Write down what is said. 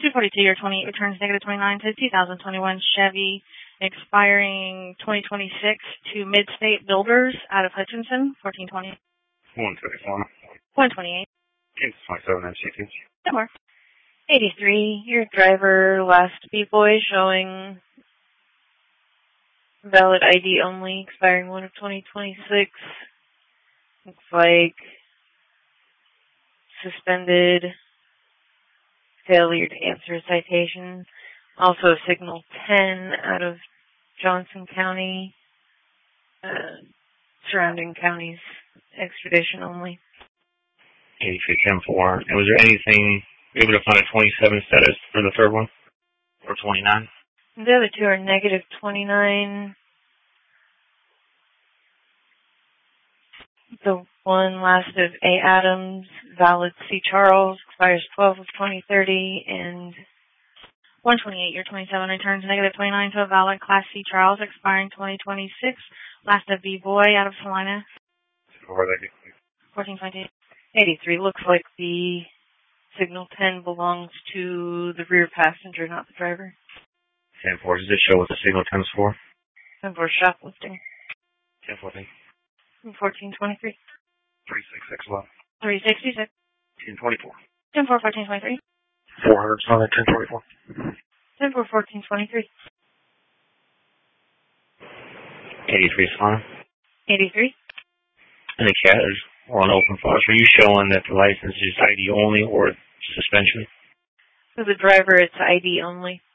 242, your 28 returns negative 29 to 2021 Chevy, expiring 2026 to Midstate Builders out of Hutchinson, 1420. 134. 128. It's 27 MC2. Somewhere. 83, your driver, last B-Boy, showing valid ID only, expiring 1 of 2026. Looks like suspended, failure to answer a citation. Also signal 10 out of Johnson County, surrounding counties, extradition only. 83, 10-4. And was there anything able to find a 27 status for the third one? Or 29? The other two are negative 29. The one last of A. Adams, valid C. Charles, expires 12 of 2030, and 128, your 27 returns negative 29 to a valid Class C. Charles, expiring 2026. Last of B. Boy out of Salina. 1428. 83, looks like the signal 10 belongs to the rear passenger, not the driver. 10-4, does it show what the signal 10's for? 10-4, shoplifting. 10-14. 1423. 366 left. 366. 10-24. 10-4, 1423. 400 solid, 10-24. 10-4, 1423. 83 is fine. 83. And the cat is on open file. Are you showing that the license is ID only or suspension? For the driver, it's ID only.